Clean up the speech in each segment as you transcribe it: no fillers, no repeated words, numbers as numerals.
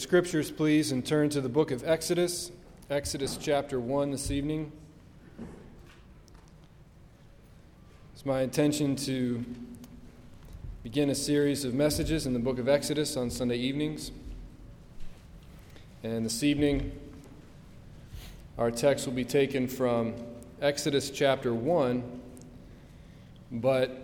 scriptures, please, and turn to the book of Exodus, Exodus chapter 1 this evening. It's my intention to begin a series of messages in the book of Exodus on Sunday evenings. And this evening, our text will be taken from Exodus chapter 1, but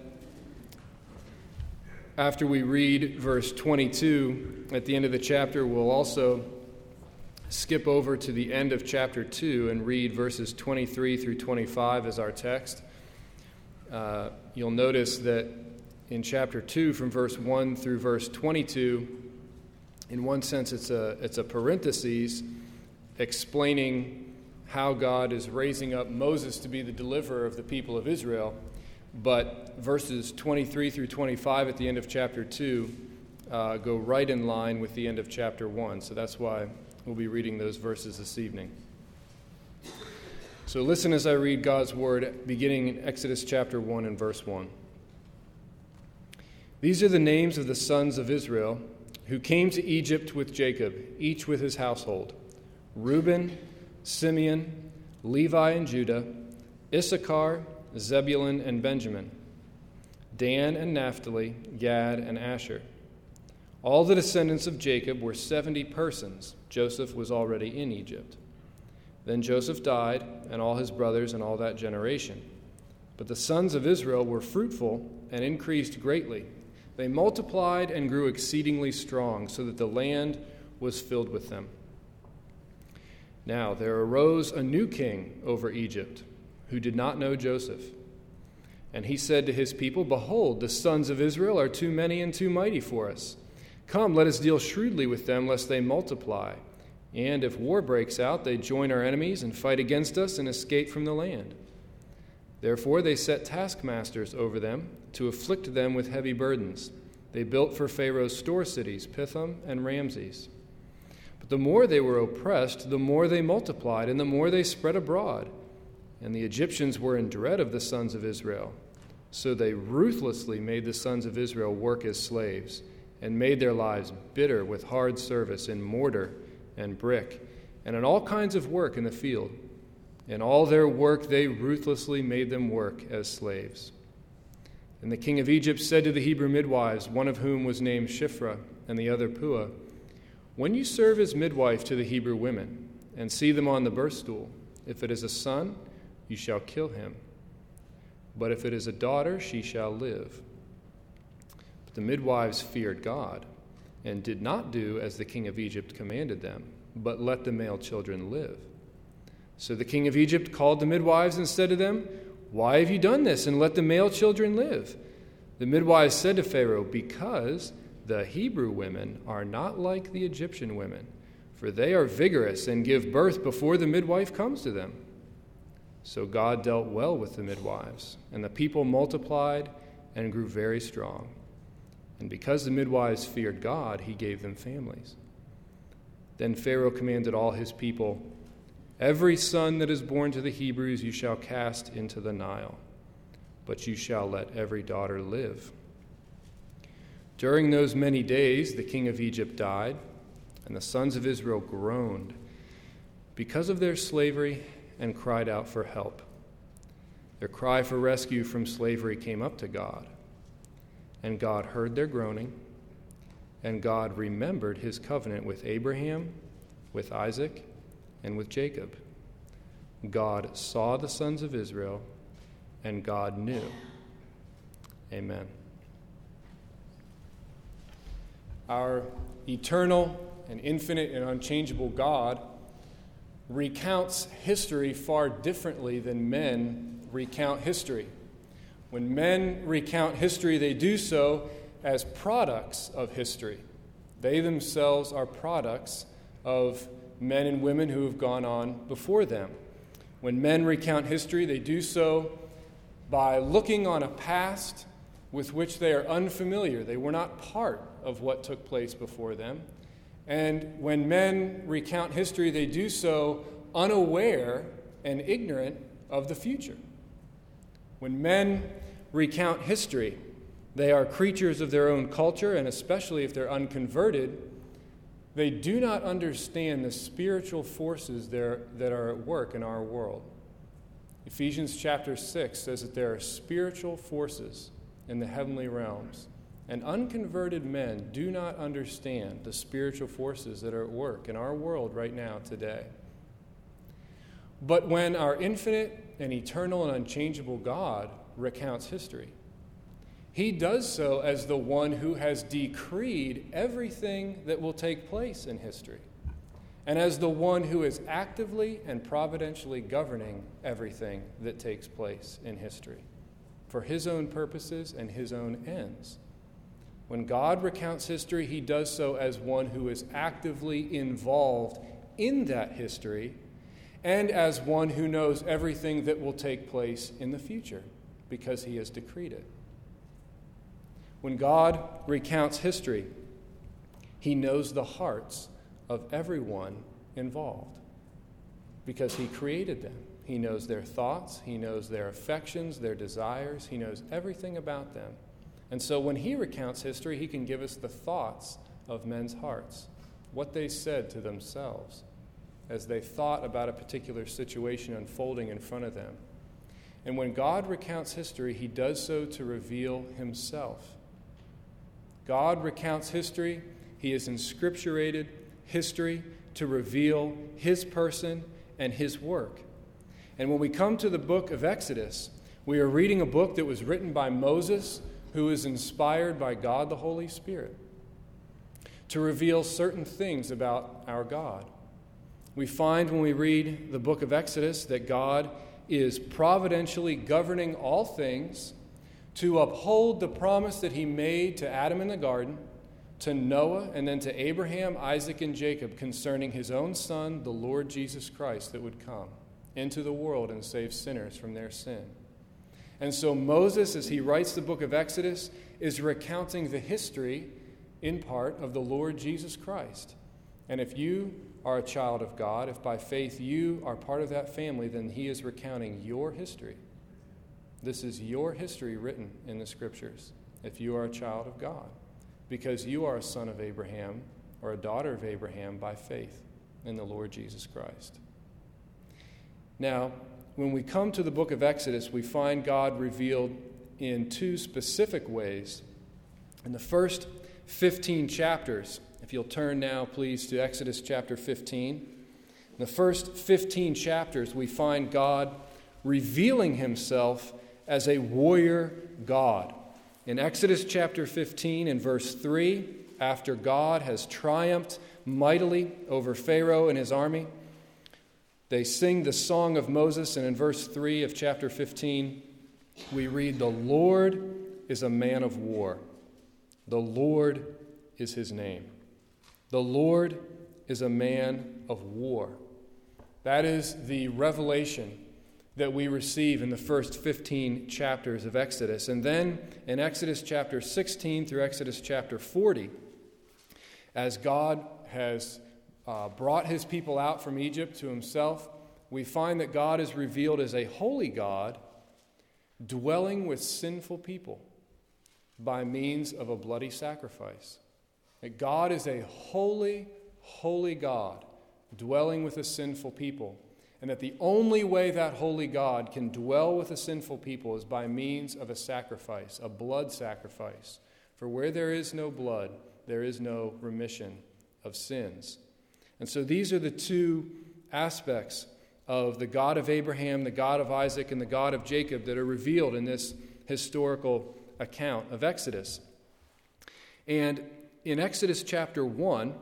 after we read verse 22 at the end of the chapter, we'll also skip over to the end of chapter 2 and read verses 23 through 25 as our text. You'll notice that in chapter 2, from verse 1 through verse 22, in one sense it's a parenthesis explaining how God is raising up Moses to be the deliverer of the people of Israel. But verses 23 through 25 at the end of chapter 2 go right in line with the end of chapter 1. So that's why we'll be reading those verses this evening. So listen as I read God's word, beginning in Exodus chapter 1 and verse 1. These are the names of the sons of Israel who came to Egypt with Jacob, each with his household: Reuben, Simeon, Levi and Judah, Issachar, Zebulun and Benjamin, Dan and Naphtali, Gad and Asher. All the descendants of Jacob were 70 persons. Joseph was already in Egypt. Then Joseph died, and all his brothers and all that generation. But the sons of Israel were fruitful and increased greatly. They multiplied and grew exceedingly strong, so that the land was filled with them. Now there arose a new king over Egypt, who did not know Joseph. And he said to his people, "Behold, the sons of Israel are too many and too mighty for us. Come, let us deal shrewdly with them, lest they multiply. And if war breaks out, they join our enemies and fight against us and escape from the land." Therefore they set taskmasters over them to afflict them with heavy burdens. They built for Pharaoh's store cities, Pithom and Ramses. But the more they were oppressed, the more they multiplied, and the more they spread abroad. And the Egyptians were in dread of the sons of Israel. So they ruthlessly made the sons of Israel work as slaves, and made their lives bitter with hard service in mortar and brick, and in all kinds of work in the field. In all their work they ruthlessly made them work as slaves. And the king of Egypt said to the Hebrew midwives, one of whom was named Shiphrah and the other Puah, "When you serve as midwife to the Hebrew women, and see them on the birth stool, if it is a son, you shall kill him. But if it is a daughter, she shall live." But the midwives feared God, and did not do as the king of Egypt commanded them, but let the male children live. So the king of Egypt called the midwives and said to them, "Why have you done this, and let the male children live?" The midwives said to Pharaoh, "Because the Hebrew women are not like the Egyptian women, for they are vigorous and give birth before the midwife comes to them." So God dealt well with the midwives, and the people multiplied and grew very strong. And because the midwives feared God, he gave them families. Then Pharaoh commanded all his people, "Every son that is born to the Hebrews you shall cast into the Nile, but you shall let every daughter live." During those many days the king of Egypt died, and the sons of Israel groaned because of their slavery and cried out for help. Their cry for rescue from slavery came up to God, and God heard their groaning, and God remembered his covenant with Abraham, with Isaac, and with Jacob. God saw the sons of Israel, and God knew. Amen. Our eternal and infinite and unchangeable God recounts history far differently than men recount history. When men recount history, they do so as products of history. They themselves are products of men and women who have gone on before them. When men recount history, they do so by looking on a past with which they are unfamiliar. They were not part of what took place before them. And when men recount history, they do so unaware and ignorant of the future. When men recount history, they are creatures of their own culture, and especially if they're unconverted, They do not understand the spiritual forces that are at work in our world. Ephesians chapter 6 says that there are spiritual forces in the heavenly realms, and unconverted men do not understand the spiritual forces that are at work in our world right now today. But when our infinite and eternal and unchangeable God recounts history, he does so as the one who has decreed everything that will take place in history, and as the one who is actively and providentially governing everything that takes place in history for his own purposes and his own ends. When God recounts history, he does so as one who is actively involved in that history and as one who knows everything that will take place in the future because he has decreed it. When God recounts history, he knows the hearts of everyone involved because he created them. He knows their thoughts, he knows their affections, their desires, he knows everything about them. And so when he recounts history, he can give us the thoughts of men's hearts, what they said to themselves as they thought about a particular situation unfolding in front of them. And when God recounts history, he does so to reveal himself. God recounts history. He has inscripturated history to reveal his person and his work. And when we come to the book of Exodus, we are reading a book that was written by Moses, who is inspired by God the Holy Spirit to reveal certain things about our God. We find when we read the book of Exodus that God is providentially governing all things to uphold the promise that he made to Adam in the garden, to Noah, and then to Abraham, Isaac, and Jacob concerning his own son, the Lord Jesus Christ, that would come into the world and save sinners from their sin. And so Moses, as he writes the book of Exodus, is recounting the history, in part, of the Lord Jesus Christ. And if you are a child of God, if by faith you are part of that family, then he is recounting your history. This is your history written in the Scriptures, if you are a child of God, because you are a son of Abraham or a daughter of Abraham by faith in the Lord Jesus Christ. Now, when we come to the book of Exodus, we find God revealed in two specific ways. In the first 15 chapters, if you'll turn now, please, to Exodus chapter 15. In the first 15 chapters, we find God revealing himself as a warrior God. In Exodus chapter 15 and verse 3, after God has triumphed mightily over Pharaoh and his army, they sing the song of Moses, and in verse 3 of chapter 15, we read, "The Lord is a man of war. The Lord is his name." The Lord is a man of war. That is the revelation that we receive in the first 15 chapters of Exodus. And then in Exodus chapter 16 through Exodus chapter 40, as God has brought his people out from Egypt to himself, we find that God is revealed as a holy God dwelling with sinful people by means of a bloody sacrifice. That God is a holy, holy God dwelling with a sinful people, and that the only way that holy God can dwell with a sinful people is by means of a sacrifice, a blood sacrifice. For where there is no blood, there is no remission of sins. And so these are the two aspects of the God of Abraham, the God of Isaac, and the God of Jacob that are revealed in this historical account of Exodus. And in Exodus chapter 1,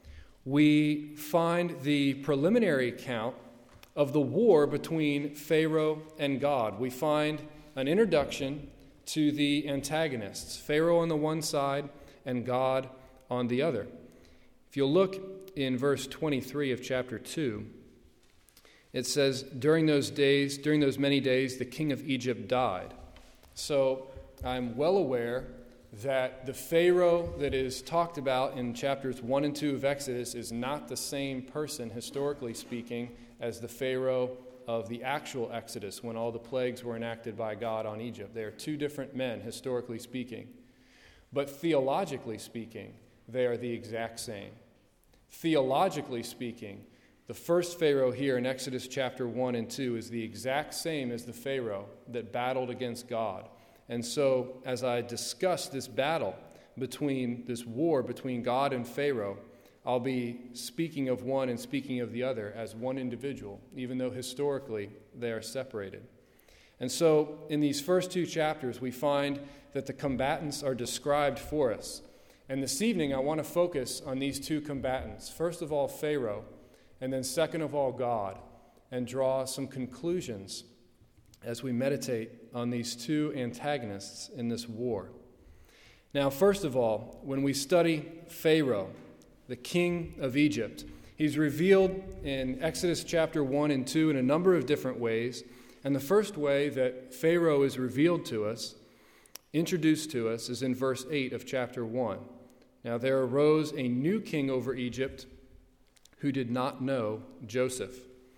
we find the preliminary account of the war between Pharaoh and God. We find an introduction to the antagonists, Pharaoh on the one side and God on the other. If you'll look in verse 23 of chapter 2, it says, during those many days, the king of Egypt died. So I'm well aware that the Pharaoh that is talked about in chapters 1 and 2 of Exodus is not the same person, historically speaking, as the Pharaoh of the actual Exodus when all the plagues were enacted by God on Egypt. They are two different men, historically speaking. But theologically speaking, they are the exact same. Theologically speaking, the first Pharaoh here in Exodus chapter 1 and 2 is the exact same as the Pharaoh that battled against God. And so, as I discuss this battle this war between God and Pharaoh, I'll be speaking of one and speaking of the other as one individual, even though historically they are separated. And so, in these first two chapters, we find that the combatants are described for us. And this evening, I want to focus on these two combatants. First of all, Pharaoh, and then second of all, God, and draw some conclusions as we meditate on these two antagonists in this war. Now, first of all, when we study Pharaoh, the king of Egypt, he's revealed in Exodus chapter 1 and 2 in a number of different ways. And the first way that Pharaoh is revealed to us, introduced to us, is in verse 8 of chapter 1. Now, there arose a new king over Egypt who did not know Joseph.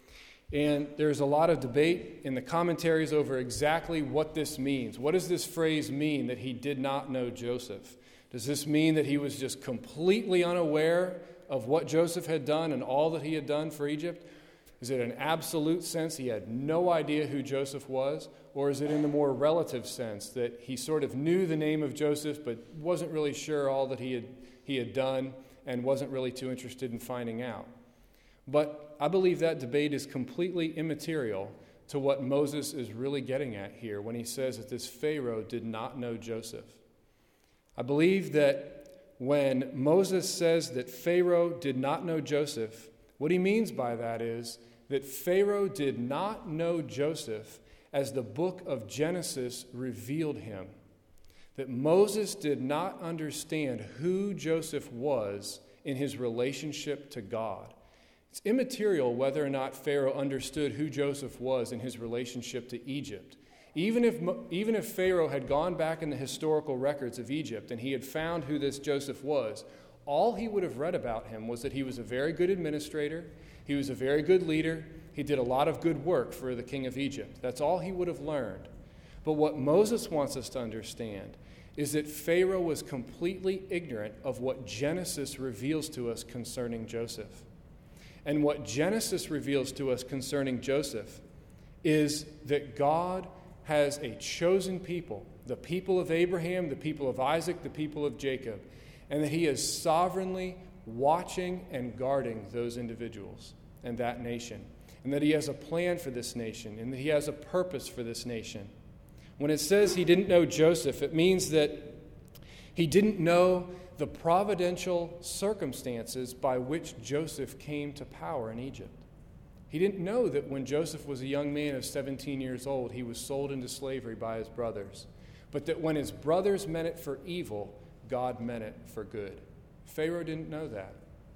And there's a lot of debate in the commentaries over exactly what this means. What does this phrase mean, that he did not know Joseph? Does this mean that he was just completely unaware of what Joseph had done and all that he had done for Egypt? Is it an absolute sense he had no idea who Joseph was? Or is it in the more relative sense that he sort of knew the name of Joseph but wasn't really sure all that he had done and wasn't really too interested in finding out? But I believe that debate is completely immaterial to what Moses is really getting at here when he says that this Pharaoh did not know Joseph. I believe that when Moses says that Pharaoh did not know Joseph, what he means by that is that Pharaoh did not know Joseph as the book of Genesis revealed him. That Moses did not understand who Joseph was in his relationship to God. It's immaterial whether or not Pharaoh understood who Joseph was in his relationship to Egypt. Even if Pharaoh had gone back in the historical records of Egypt and he had found who this Joseph was, all he would have read about him was that he was a very good administrator, he was a very good leader, he did a lot of good work for the king of Egypt. That's all he would have learned. But what Moses wants us to understand is that Pharaoh was completely ignorant of what Genesis reveals to us concerning Joseph. And what Genesis reveals to us concerning Joseph is that God has a chosen people, the people of Abraham, the people of Isaac, the people of Jacob, and that he is sovereignly watching and guarding those individuals and that nation, and that he has a plan for this nation, and that he has a purpose for this nation. When it says he didn't know Joseph, it means that he didn't know the providential circumstances by which Joseph came to power in Egypt. He didn't know that when Joseph was a young man of 17 years old, he was sold into slavery by his brothers, but that when his brothers meant it for evil, God meant it for good. Pharaoh didn't know that.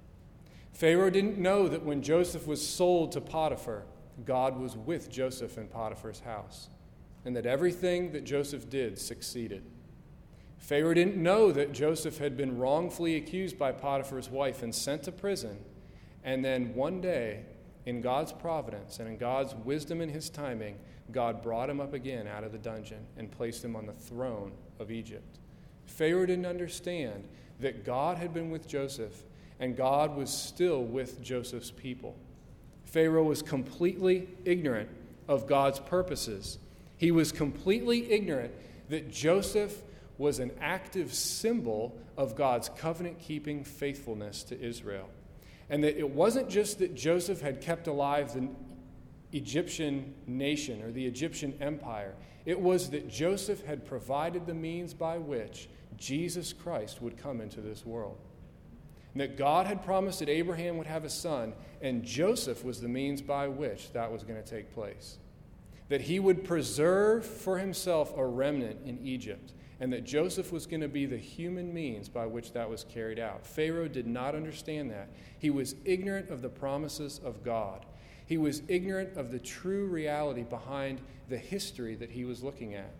Pharaoh didn't know that when Joseph was sold to Potiphar, God was with Joseph in Potiphar's house, and that everything that Joseph did succeeded. Pharaoh didn't know that Joseph had been wrongfully accused by Potiphar's wife and sent to prison, and then one day, in God's providence and in God's wisdom and his timing, God brought him up again out of the dungeon and placed him on the throne of Egypt. Pharaoh didn't understand that God had been with Joseph and God was still with Joseph's people. Pharaoh was completely ignorant of God's purposes. He was completely ignorant that Joseph was an active symbol of God's covenant-keeping faithfulness to Israel. And that it wasn't just that Joseph had kept alive the Egyptian nation or the Egyptian empire. It was that Joseph had provided the means by which Jesus Christ would come into this world. And that God had promised that Abraham would have a son, and Joseph was the means by which that was going to take place. That he would preserve for himself a remnant in Egypt, and that Joseph was going to be the human means by which that was carried out. Pharaoh did not understand that. He was ignorant of the promises of God. He was ignorant of the true reality behind the history that he was looking at.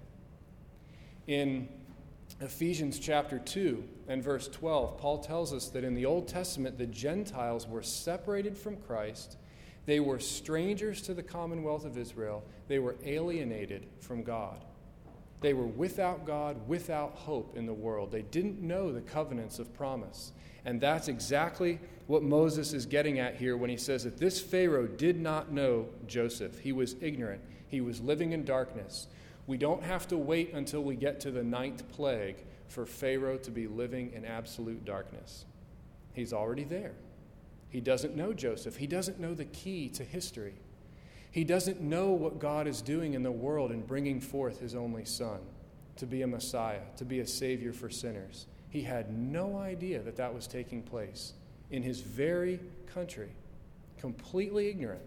In Ephesians chapter 2 and verse 12, Paul tells us that in the Old Testament, the Gentiles were separated from Christ. They were strangers to the commonwealth of Israel. They were alienated from God. They were without God, without hope in the world. They didn't know the covenants of promise. And that's exactly what Moses is getting at here when he says that this Pharaoh did not know Joseph. He was ignorant. He was living in darkness. We don't have to wait until we get to the 9th plague for Pharaoh to be living in absolute darkness. He's already there. He doesn't know Joseph. He doesn't know the key to history. He doesn't know what God is doing in the world in bringing forth his only son to be a Messiah, to be a Savior for sinners. He had no idea that that was taking place in his very country, completely ignorant.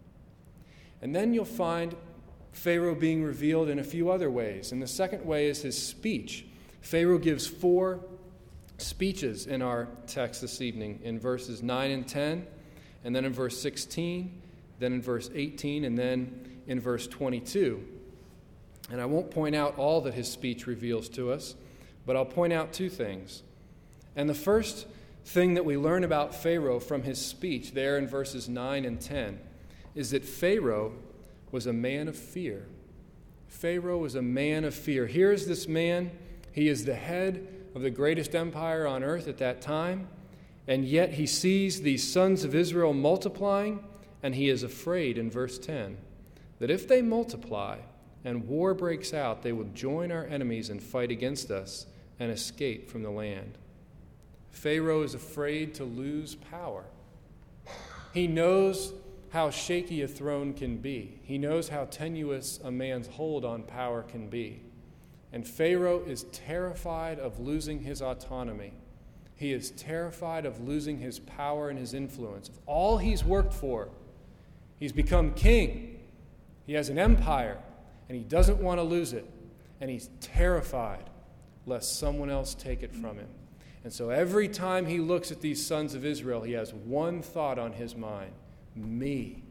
And then you'll find Pharaoh being revealed in a few other ways. And the second way is his speech. Pharaoh gives 4 speeches in our text this evening, in verses 9 and 10, and then in verse 16, then in verse 18, and then in verse 22. And I won't point out all that his speech reveals to us, but I'll point out 2 things. And the first thing that we learn about Pharaoh from his speech there in verses 9 and 10 is that Pharaoh was a man of fear. Pharaoh was a man of fear. Here's this man. He is the head of the greatest empire on earth at that time, and yet he sees these sons of Israel multiplying, and he is afraid in verse 10 that if they multiply and war breaks out, they will join our enemies and fight against us and escape from the land. Pharaoh is afraid to lose power. He knows how shaky a throne can be. He knows how tenuous a man's hold on power can be. And Pharaoh is terrified of losing his autonomy. He is terrified of losing his power and his influence. Of all he's worked for, he's become king. He has an empire, and he doesn't want to lose it. And he's terrified lest someone else take it from him. And so every time he looks at these sons of Israel, he has one thought on his mind: me,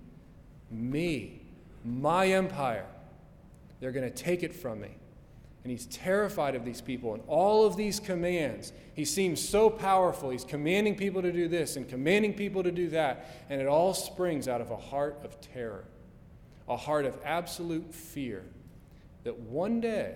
my empire. They're going to take it from me. And he's terrified of these people and all of these commands. He seems so powerful. He's commanding people to do this and commanding people to do that. And it all springs out of a heart of terror, a heart of absolute fear that one day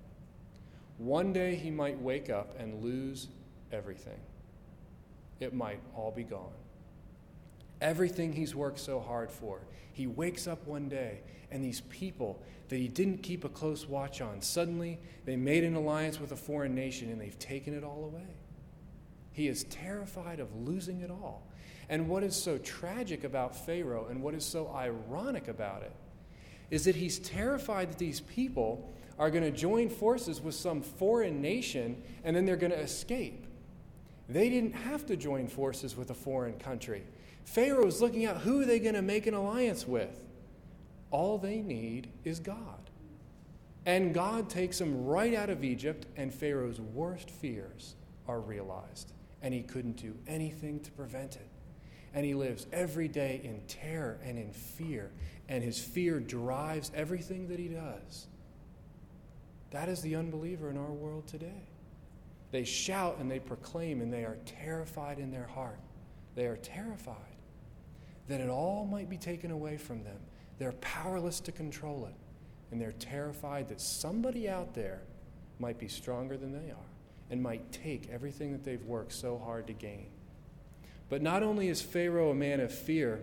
he might wake up and lose everything. It might all be gone. Everything he's worked so hard for. He wakes up one day, and these people that he didn't keep a close watch on, suddenly they made an alliance with a foreign nation, and they've taken it all away. He is terrified of losing it all. And what is so tragic about Pharaoh, and what is so ironic about it, is that he's terrified that these people are going to join forces with some foreign nation, and then they're going to escape. They didn't have to join forces with a foreign country. Pharaoh is looking at who are they going to make an alliance with. All they need is God. And God takes them right out of Egypt, and Pharaoh's worst fears are realized. And he couldn't do anything to prevent it. And he lives every day in terror and in fear. And his fear drives everything that he does. That is the unbeliever in our world today. They shout and they proclaim, and they are terrified in their heart. They are terrified that it all might be taken away from them. They're powerless to control it. And they're terrified that somebody out there might be stronger than they are and might take everything that they've worked so hard to gain. But not only is Pharaoh a man of fear,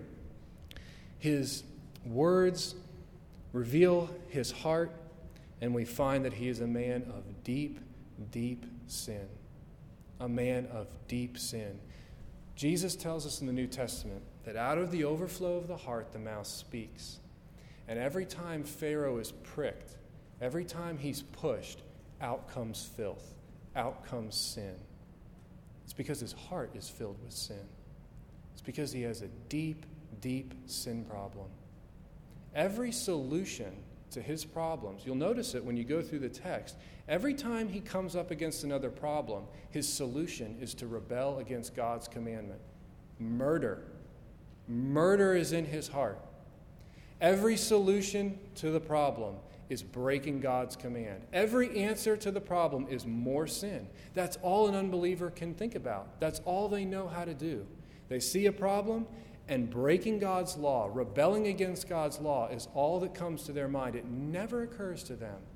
his words reveal his heart, and we find that he is a man of deep, deep sin. A man of deep sin. Jesus tells us in the New Testament that out of the overflow of the heart, the mouth speaks. And every time Pharaoh is pricked, every time he's pushed, out comes filth, out comes sin. It's because his heart is filled with sin. It's because he has a deep, deep sin problem. Every solution to his problems, you'll notice it when you go through the text, every time he comes up against another problem, his solution is to rebel against God's commandment. Murder. Murder is in his heart. Every solution to the problem is breaking God's command. Every answer to the problem is more sin. That's all an unbeliever can think about. That's all they know how to do. They see a problem, and breaking God's law, rebelling against God's law is all that comes to their mind. It never occurs to them to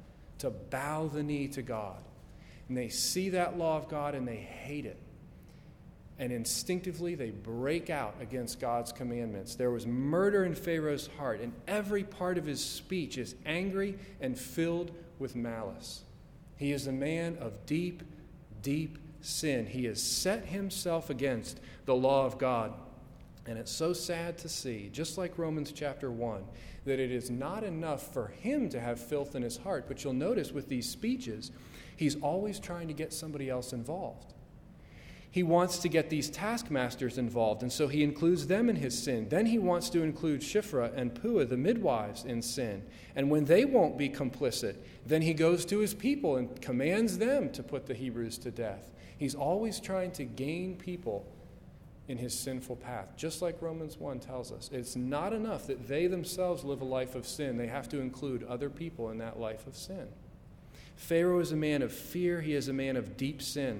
to bow the knee to God. And they see that law of God and they hate it. And instinctively they break out against God's commandments. There was murder in Pharaoh's heart, and every part of his speech is angry and filled with malice. He is a man of deep, deep sin. He has set himself against the law of God. And it's so sad to see, just like Romans chapter 1, that it is not enough for him to have filth in his heart. But you'll notice with these speeches, he's always trying to get somebody else involved. He wants to get these taskmasters involved, and so he includes them in his sin. Then he wants to include Shiphrah and Puah, the midwives, in sin. And when they won't be complicit, then he goes to his people and commands them to put the Hebrews to death. He's always trying to gain people in his sinful path, just like Romans 1 tells us. It's not enough that they themselves live a life of sin. They have to include other people in that life of sin. Pharaoh is a man of fear. He is a man of deep sin.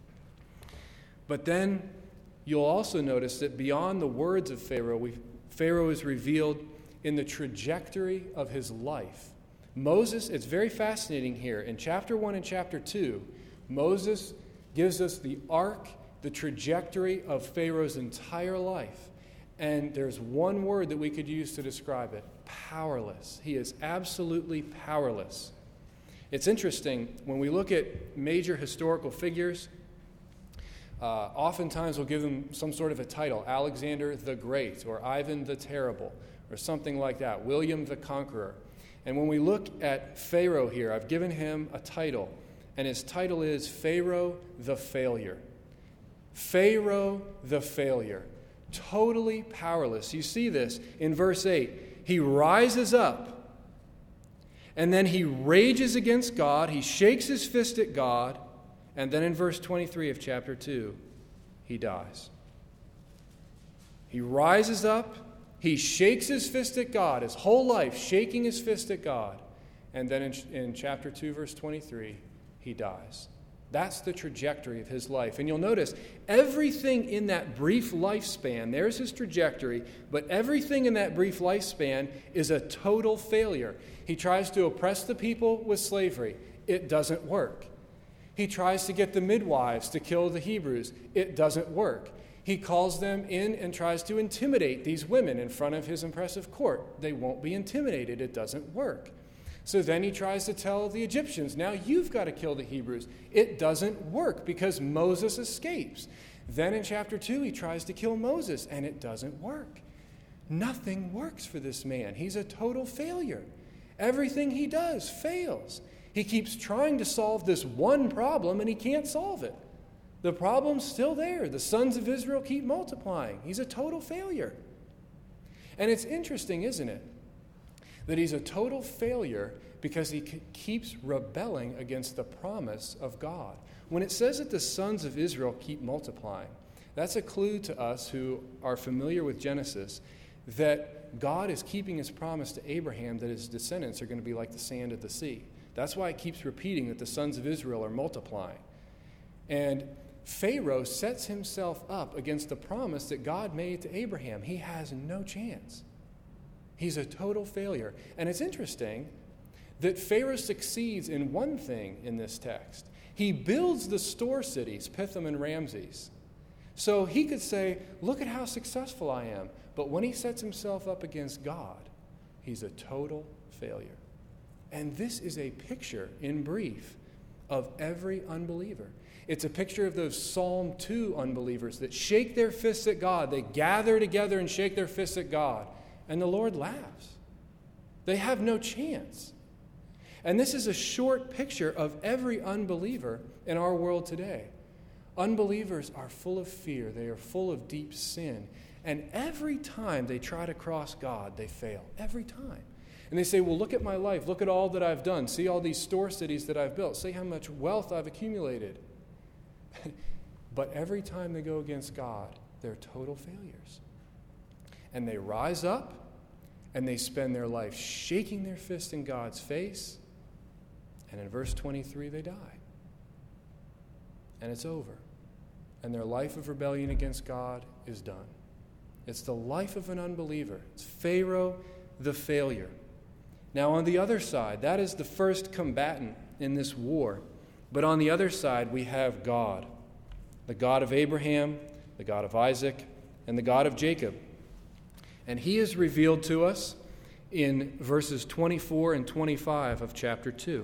But then you'll also notice that beyond the words of Pharaoh, Pharaoh is revealed in the trajectory of his life. Moses, it's very fascinating here. In chapter 1 and chapter 2, Moses gives us the arc, the trajectory of Pharaoh's entire life. And there's one word that we could use to describe it: powerless. He is absolutely powerless. It's interesting, when we look at major historical figures, oftentimes we'll give them some sort of a title: Alexander the Great, or Ivan the Terrible, or something like that, William the Conqueror. And when we look at Pharaoh here, I've given him a title, and his title is Pharaoh the Failure. Pharaoh the Failure. Totally powerless. You see this in verse 8. He rises up, and then he rages against God. He shakes his fist at God. And then in verse 23 of chapter 2, he dies. He rises up, he shakes his fist at God, his whole life shaking his fist at God. And then in chapter 2, verse 23, he dies. That's the trajectory of his life. And you'll notice everything in that brief lifespan, there's his trajectory, but everything in that brief lifespan is a total failure. He tries to oppress the people with slavery. It doesn't work. He tries to get the midwives to kill the Hebrews. It doesn't work. He calls them in and tries to intimidate these women in front of his impressive court. They won't be intimidated. It doesn't work. So then he tries to tell the Egyptians, now you've got to kill the Hebrews. It doesn't work because Moses escapes. Then in chapter 2, he tries to kill Moses, and it doesn't work. Nothing works for this man. He's a total failure. Everything he does fails. He keeps trying to solve this one problem, and he can't solve it. The problem's still there. The sons of Israel keep multiplying. He's a total failure. And it's interesting, isn't it, that he's a total failure because he keeps rebelling against the promise of God. When it says that the sons of Israel keep multiplying, that's a clue to us who are familiar with Genesis that God is keeping his promise to Abraham that his descendants are going to be like the sand of the sea. That's why it keeps repeating that the sons of Israel are multiplying. And Pharaoh sets himself up against the promise that God made to Abraham. He has no chance. He's a total failure. And it's interesting that Pharaoh succeeds in one thing in this text. He builds the store cities, Pithom and Ramses. So he could say, look at how successful I am. But when he sets himself up against God, he's a total failure. And this is a picture, in brief, of every unbeliever. It's a picture of those Psalm 2 unbelievers that shake their fists at God. They gather together and shake their fists at God, and the Lord laughs. They have no chance. And this is a short picture of every unbeliever in our world today. Unbelievers are full of fear. They are full of deep sin. And every time they try to cross God, they fail. Every time. And they say, well, look at my life. Look at all that I've done. See all these store cities that I've built. See how much wealth I've accumulated. But every time they go against God, they're total failures. And they rise up, and they spend their life shaking their fist in God's face. And in verse 23, they die. And it's over. And their life of rebellion against God is done. It's the life of an unbeliever. It's Pharaoh the failure. Now, on the other side, that is the first combatant in this war. But on the other side, we have God, the God of Abraham, the God of Isaac, and the God of Jacob. And he is revealed to us in verses 24 and 25 of chapter 2.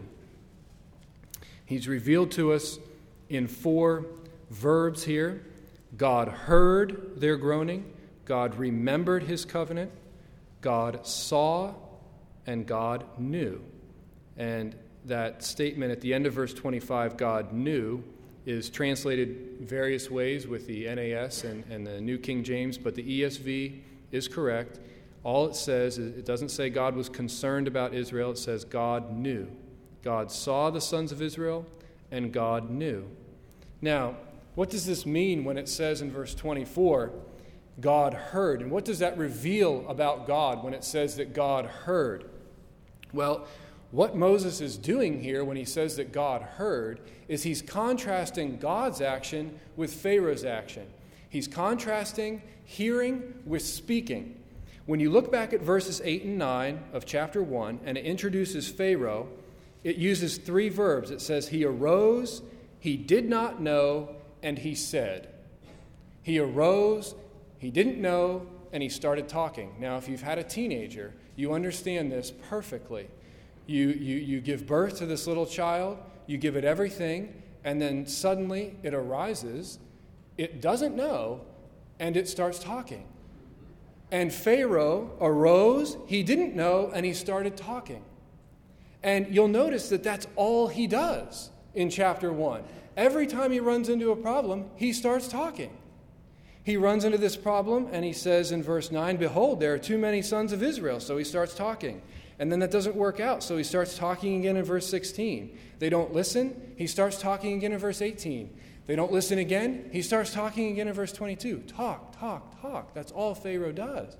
He's revealed to us in 4 verbs here. God heard their groaning, God remembered his covenant, God saw, and God knew. And that statement at the end of verse 25, God knew, is translated various ways with the NAS and the New King James, but the ESV is correct. All it says is, it doesn't say God was concerned about Israel, it says God knew. God saw the sons of Israel, and God knew. Now, what does this mean when it says in verse 24, God heard? And what does that reveal about God when it says that God heard? Well, what Moses is doing here when he says that God heard is he's contrasting God's action with Pharaoh's action. He's contrasting hearing with speaking. When you look back at verses 8 and 9 of chapter 1, and it introduces Pharaoh, it uses 3 verbs. It says, he arose, he did not know, and he said. He arose, he didn't know, and he started talking. Now, if you've had a teenager, you understand this perfectly. You give birth to this little child, you give it everything, and then suddenly it arises, it doesn't know, and it starts talking. And Pharaoh arose, he didn't know, and he started talking. And you'll notice that that's all he does in chapter 1. Every time he runs into a problem, he starts talking. He runs into this problem, and he says in verse 9, behold, there are too many sons of Israel. So he starts talking. And then that doesn't work out, so he starts talking again in verse 16. They don't listen, he starts talking again in verse 18. They don't listen again, he starts talking again in verse 22. Talk, talk, talk. That's all Pharaoh does.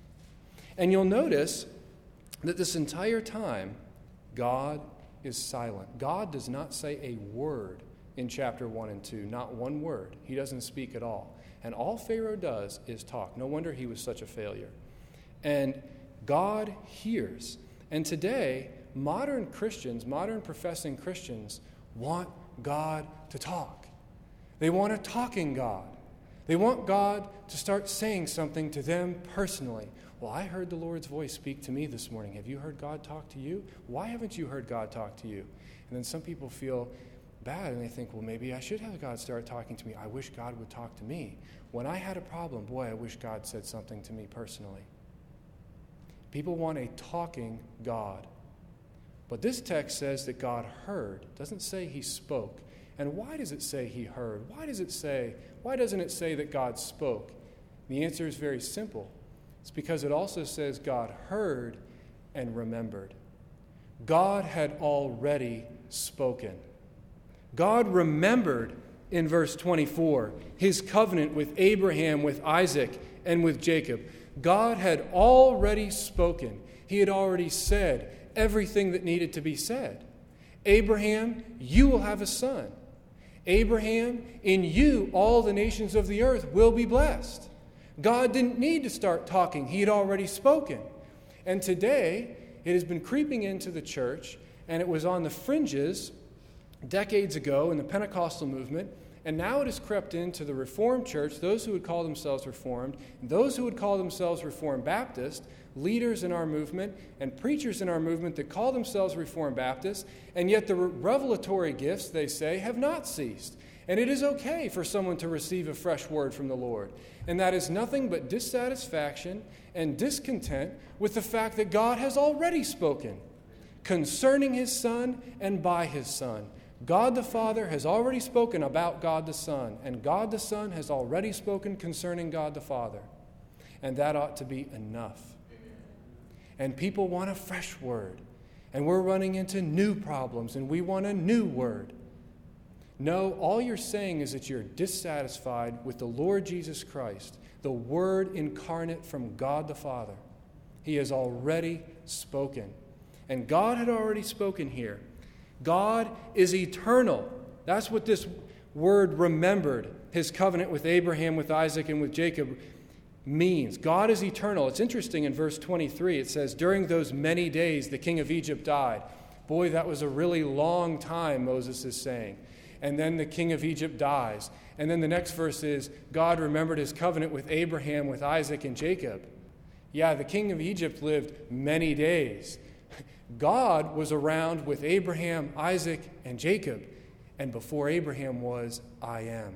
And you'll notice that this entire time, God is silent. God does not say a word in chapter 1 and 2, not one word. He doesn't speak at all. And all Pharaoh does is talk. No wonder he was such a failure. And God hears. And today, modern Christians, modern professing Christians, want God to talk. They want a talking God. They want God to start saying something to them personally. Well, I heard the Lord's voice speak to me this morning. Have you heard God talk to you? Why haven't you heard God talk to you? And then some people feel bad and they think, well, maybe I should have God start talking to me. I wish God would talk to me. When I had a problem, boy, I wish God said something to me personally. People want a talking God. But this text says that God heard. It doesn't say he spoke. And why does it say he heard? Why doesn't it say that God spoke? The answer is very simple. It's because it also says God heard and remembered. God had already spoken. God remembered in verse 24 his covenant with Abraham, with Isaac, and with Jacob. God had already spoken. He had already said everything that needed to be said. Abraham, you will have a son. Abraham, in you all the nations of the earth will be blessed. God didn't need to start talking. He had already spoken. And today, it has been creeping into the church, and it was on the fringes decades ago in the Pentecostal movement, and now it has crept into the Reformed church, those who would call themselves Reformed, those who would call themselves Reformed Baptist, leaders in our movement and preachers in our movement that call themselves Reformed Baptists, and yet the revelatory gifts, they say, have not ceased. And it is okay for someone to receive a fresh word from the Lord. And that is nothing but dissatisfaction and discontent with the fact that God has already spoken concerning his Son and by his Son. God the Father has already spoken about God the Son, and God the Son has already spoken concerning God the Father. And that ought to be enough. And people want a fresh word, and we're running into new problems, and we want a new word. No, all you're saying is that you're dissatisfied with the Lord Jesus Christ, the Word incarnate from God the Father. He has already spoken. And God had already spoken here. God is eternal. That's what this word remembered, his covenant with Abraham, with Isaac, and with Jacob. means. God is eternal. It's interesting in verse 23, it says, during those many days the king of Egypt died. Boy, that was a really long time, Moses is saying. And then the king of Egypt dies. And then the next verse is, God remembered his covenant with Abraham, with Isaac, and Jacob. Yeah, the king of Egypt lived many days. God was around with Abraham, Isaac, and Jacob. And before Abraham was, I am.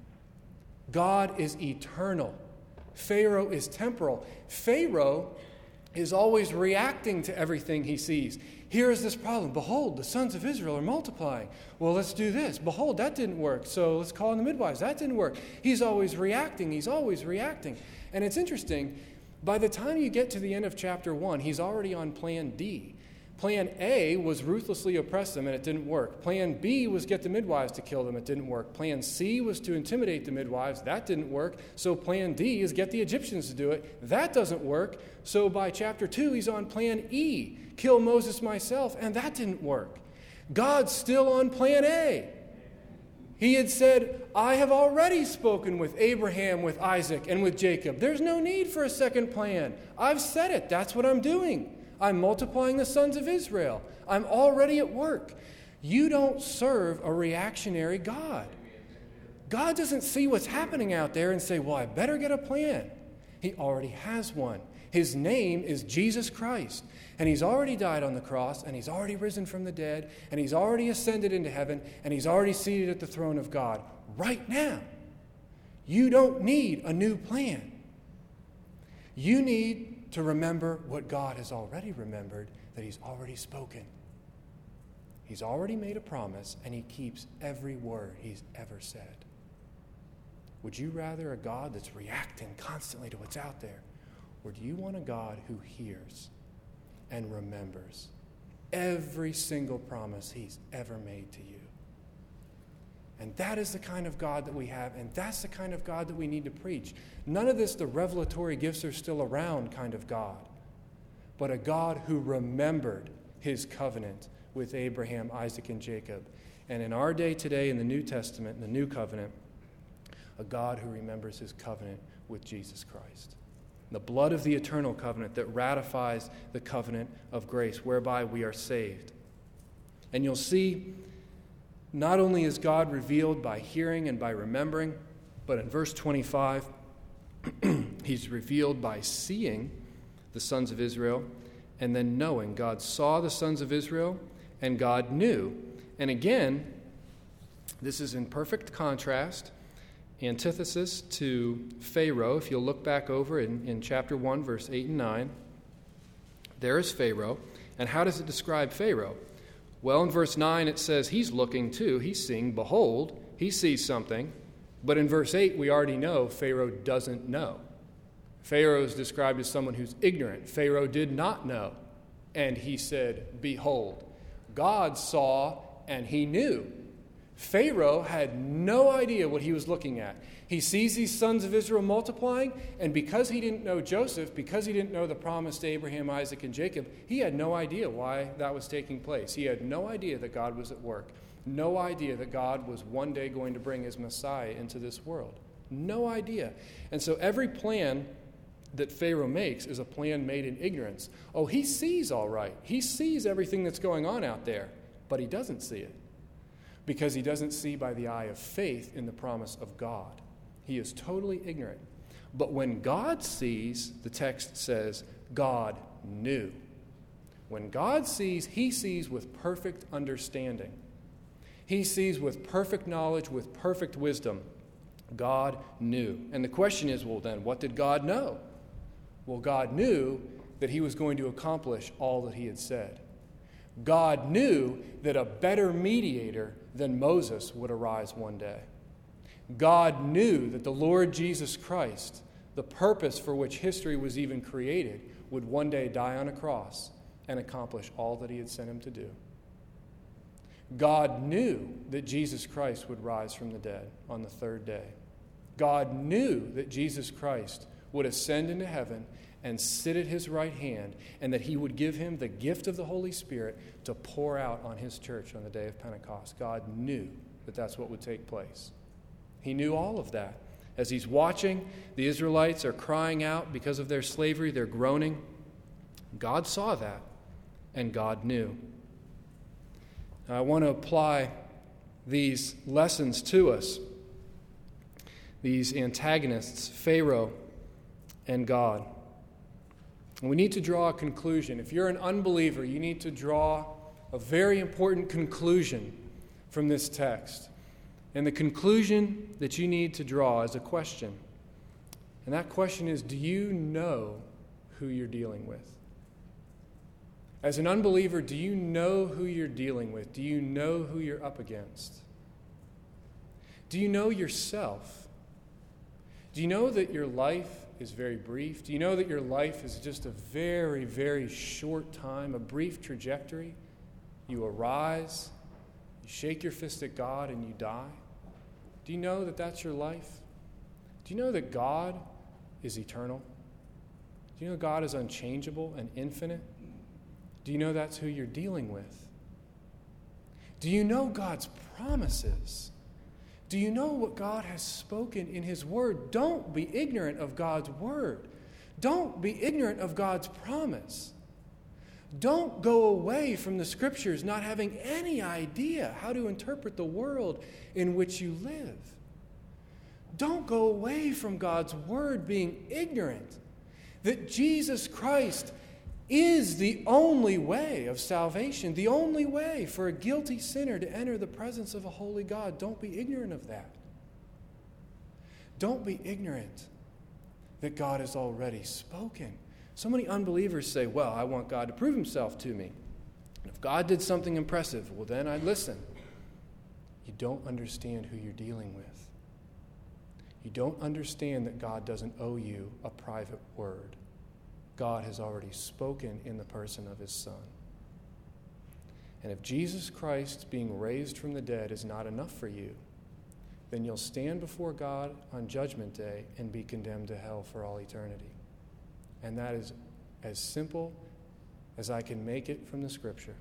God is eternal. Pharaoh is temporal. Pharaoh is always reacting to everything he sees. Here is this problem. Behold, the sons of Israel are multiplying. Well, let's do this. Behold, that didn't work. So let's call in the midwives. That didn't work. He's always reacting. He's always reacting. And it's interesting. By the time you get to the end of chapter 1, he's already on plan D. Plan A was ruthlessly oppress them, and it didn't work. Plan B was get the midwives to kill them. It didn't work. Plan C was to intimidate the midwives. That didn't work. So plan D is get the Egyptians to do it. That doesn't work. So by chapter 2, he's on plan E, kill Moses myself, and that didn't work. God's still on plan A. He had said, I have already spoken with Abraham, with Isaac, and with Jacob. There's no need for a second plan. I've said it. That's what I'm doing. I'm multiplying the sons of Israel. I'm already at work. You don't serve a reactionary God. God doesn't see what's happening out there and say, well, I better get a plan. He already has one. His name is Jesus Christ. And he's already died on the cross, and he's already risen from the dead, and he's already ascended into heaven, and he's already seated at the throne of God right now. You don't need a new plan. You need to remember what God has already remembered, that he's already spoken. He's already made a promise, and he keeps every word he's ever said. Would you rather a God that's reacting constantly to what's out there, or do you want a God who hears and remembers every single promise he's ever made to you? And that is the kind of God that we have, and that's the kind of God that we need to preach. None of this, the revelatory gifts are still around kind of God, but a God who remembered his covenant with Abraham, Isaac, and Jacob. And in our day today, in the New Testament, in the New Covenant, a God who remembers his covenant with Jesus Christ. The blood of the eternal covenant that ratifies the covenant of grace, whereby we are saved. And you'll see, not only is God revealed by hearing and by remembering, but in verse 25, he's revealed by seeing the sons of Israel and then knowing. God saw the sons of Israel and God knew. And again, this is in perfect contrast, antithesis to Pharaoh. If you'll look back over in chapter 1, verse 8 and 9, there is Pharaoh. And how does it describe Pharaoh? Well, in verse 9, it says he's looking too. He's seeing, behold, he sees something. But in verse 8, we already know Pharaoh doesn't know. Pharaoh is described as someone who's ignorant. Pharaoh did not know. And he said, behold. God saw and he knew. Pharaoh had no idea what he was looking at. He sees these sons of Israel multiplying, and because he didn't know Joseph, because he didn't know the promise to Abraham, Isaac, and Jacob, he had no idea why that was taking place. He had no idea that God was at work. No idea that God was one day going to bring his Messiah into this world. No idea. And so every plan that Pharaoh makes is a plan made in ignorance. Oh, he sees all right. He sees everything that's going on out there, but he doesn't see it because he doesn't see by the eye of faith in the promise of God. He is totally ignorant. But when God sees, the text says, God knew. When God sees, he sees with perfect understanding. He sees with perfect knowledge, with perfect wisdom. God knew. And the question is, well then, what did God know? Well, God knew that he was going to accomplish all that he had said. God knew that a better mediator than Moses would arise one day. God knew that the Lord Jesus Christ, the purpose for which history was even created, would one day die on a cross and accomplish all that he had sent him to do. God knew that Jesus Christ would rise from the dead on the third day. God knew that Jesus Christ would ascend into heaven and sit at his right hand, and that he would give him the gift of the Holy Spirit to pour out on his church on the day of Pentecost. God knew that that's what would take place. He knew all of that. As he's watching, the Israelites are crying out because of their slavery. They're groaning. God saw that, and God knew. Now, I want to apply these lessons to us, these antagonists, Pharaoh and God. And we need to draw a conclusion. If you're an unbeliever, you need to draw a very important conclusion from this text. And the conclusion that you need to draw is a question. And that question is, do you know who you're dealing with? As an unbeliever, do you know who you're dealing with? Do you know who you're up against? Do you know yourself? Do you know that your life is very brief? Do you know that your life is just a very, very short time, a brief trajectory? You arise, you shake your fist at God, and you die. Do you know that that's your life? Do you know that God is eternal? Do you know God is unchangeable and infinite? Do you know that's who you're dealing with? Do you know God's promises? Do you know what God has spoken in His Word? Don't be ignorant of God's Word. Don't be ignorant of God's promise. Don't go away from the Scriptures not having any idea how to interpret the world in which you live. Don't go away from God's Word being ignorant that Jesus Christ is the only way of salvation, the only way for a guilty sinner to enter the presence of a holy God. Don't be ignorant of that. Don't be ignorant that God has already spoken. So many unbelievers say, well, I want God to prove Himself to me. And if God did something impressive, well, then I'd listen. You don't understand who you're dealing with. You don't understand that God doesn't owe you a private word. God has already spoken in the person of His Son. And if Jesus Christ being raised from the dead is not enough for you, then you'll stand before God on Judgment Day and be condemned to hell for all eternity. And that is as simple as I can make it from the Scripture.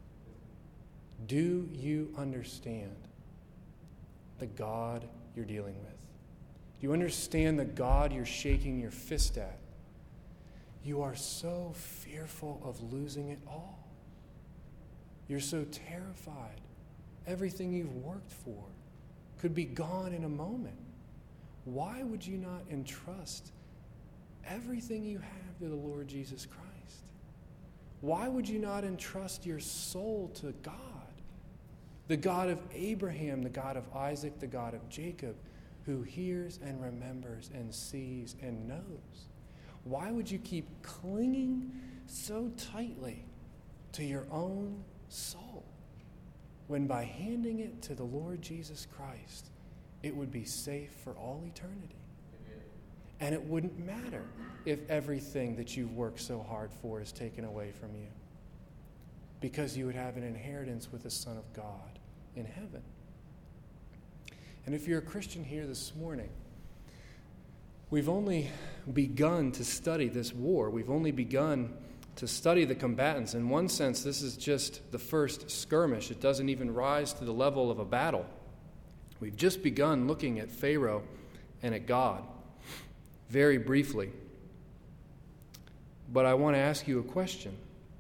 Do you understand the God you're dealing with? Do you understand the God you're shaking your fist at? You are so fearful of losing it all. You're so terrified. Everything you've worked for could be gone in a moment. Why would you not entrust everything you have to the Lord Jesus Christ? Why would you not entrust your soul to God? The God of Abraham, the God of Isaac, the God of Jacob, who hears and remembers and sees and knows. Why would you keep clinging so tightly to your own soul when by handing it to the Lord Jesus Christ, it would be safe for all eternity? And it wouldn't matter if everything that you've worked so hard for is taken away from you, because you would have an inheritance with the Son of God in heaven. And if you're a Christian here this morning, we've only begun to study this war. We've only begun to study the combatants. In one sense, this is just the first skirmish. It doesn't even rise to the level of a battle. We've just begun looking at Pharaoh and at God, very briefly. But I want to ask you a question.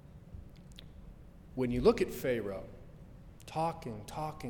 When you look at Pharaoh, talking,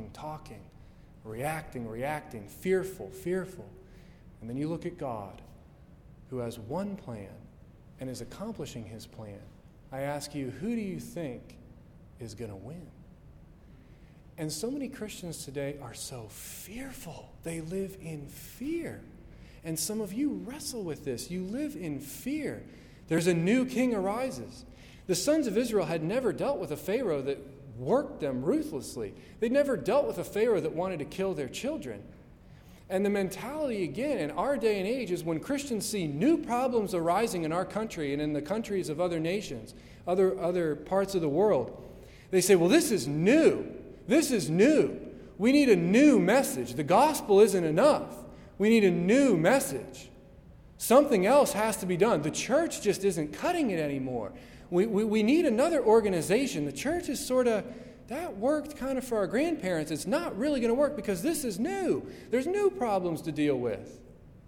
reacting, fearful, and then you look at God, who has one plan and is accomplishing His plan, I ask you, who do you think is going to win? And so many Christians today are so fearful. They live in fear. And some of you wrestle with this. You live in fear. There's a new king arises. The sons of Israel had never dealt with a Pharaoh that worked them ruthlessly. They'd never dealt with a Pharaoh that wanted to kill their children. And the mentality, again, in our day and age is when Christians see new problems arising in our country and in the countries of other nations, other parts of the world, they say, well, this is new. This is new. We need a new message. The gospel isn't enough. We need a new message. Something else has to be done. The church just isn't cutting it anymore. We need another organization. The church is sort of, that worked kind of for our grandparents. It's not really going to work because this is new. There's new problems to deal with.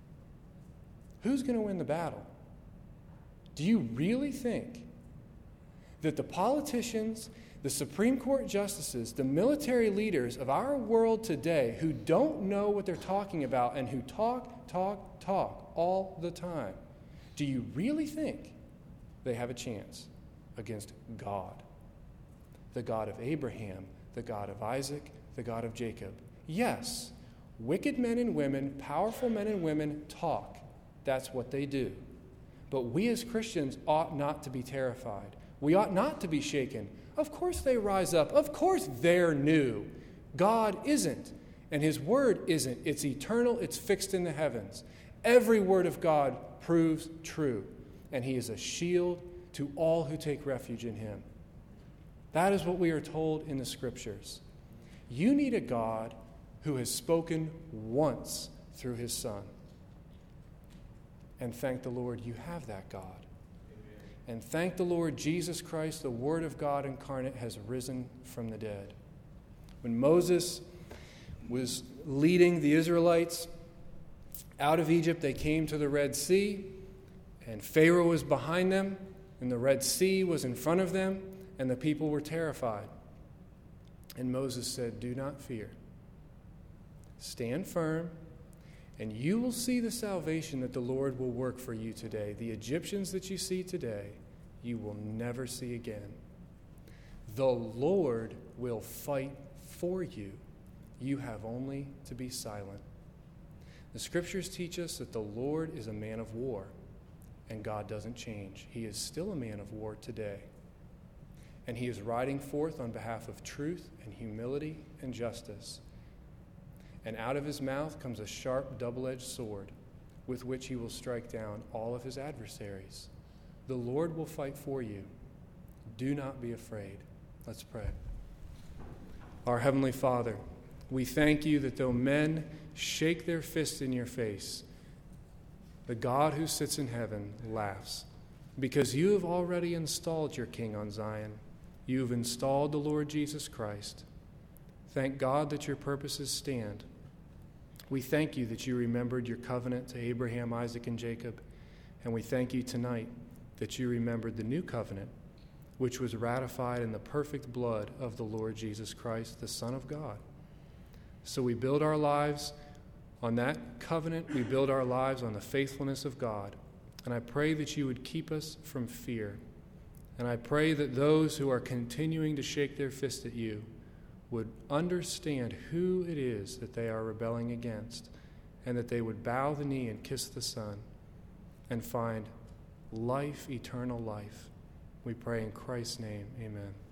who's going to win the battle? Do you really think that the politicians, the Supreme Court justices, the military leaders of our world today who don't know what they're talking about and who talk all the time, do you really think they have a chance against God? The God of Abraham, the God of Isaac, the God of Jacob. Yes, wicked men and women, powerful men and women talk. That's what they do. But we as Christians ought not to be terrified. We ought not to be shaken. Of course they rise up. Of course they're new. God isn't, and his word isn't. It's eternal. It's fixed in the heavens. Every word of God proves true, and he is a shield to all who take refuge in him. That is what we are told in the Scriptures. You need a God who has spoken once through his Son. And thank the Lord you have that God. Amen. And thank the Lord Jesus Christ, the Word of God incarnate, has risen from the dead. When Moses was leading the Israelites out of Egypt, they came to the Red Sea, and Pharaoh was behind them, and the Red Sea was in front of them, and the people were terrified. And Moses said, "Do not fear. Stand firm, and you will see the salvation that the Lord will work for you today. The Egyptians that you see today, you will never see again. The Lord will fight for you. You have only to be silent." The Scriptures teach us that the Lord is a man of war, and God doesn't change. He is still a man of war today. And he is riding forth on behalf of truth and humility and justice. And out of his mouth comes a sharp, double-edged sword with which he will strike down all of his adversaries. The Lord will fight for you. Do not be afraid. Let's pray. Our Heavenly Father, we thank you that though men shake their fists in your face, the God who sits in heaven laughs, because you have already installed your King on Zion. You have installed the Lord Jesus Christ. Thank God that your purposes stand. We thank you that you remembered your covenant to Abraham, Isaac, and Jacob, and we thank you tonight that you remembered the new covenant, which was ratified in the perfect blood of the Lord Jesus Christ, the Son of God. So we build our lives on that covenant. We build our lives on the faithfulness of God. And I pray that you would keep us from fear. And I pray that those who are continuing to shake their fist at you would understand who it is that they are rebelling against, and that they would bow the knee and kiss the Son and find life, eternal life. We pray in Christ's name, amen.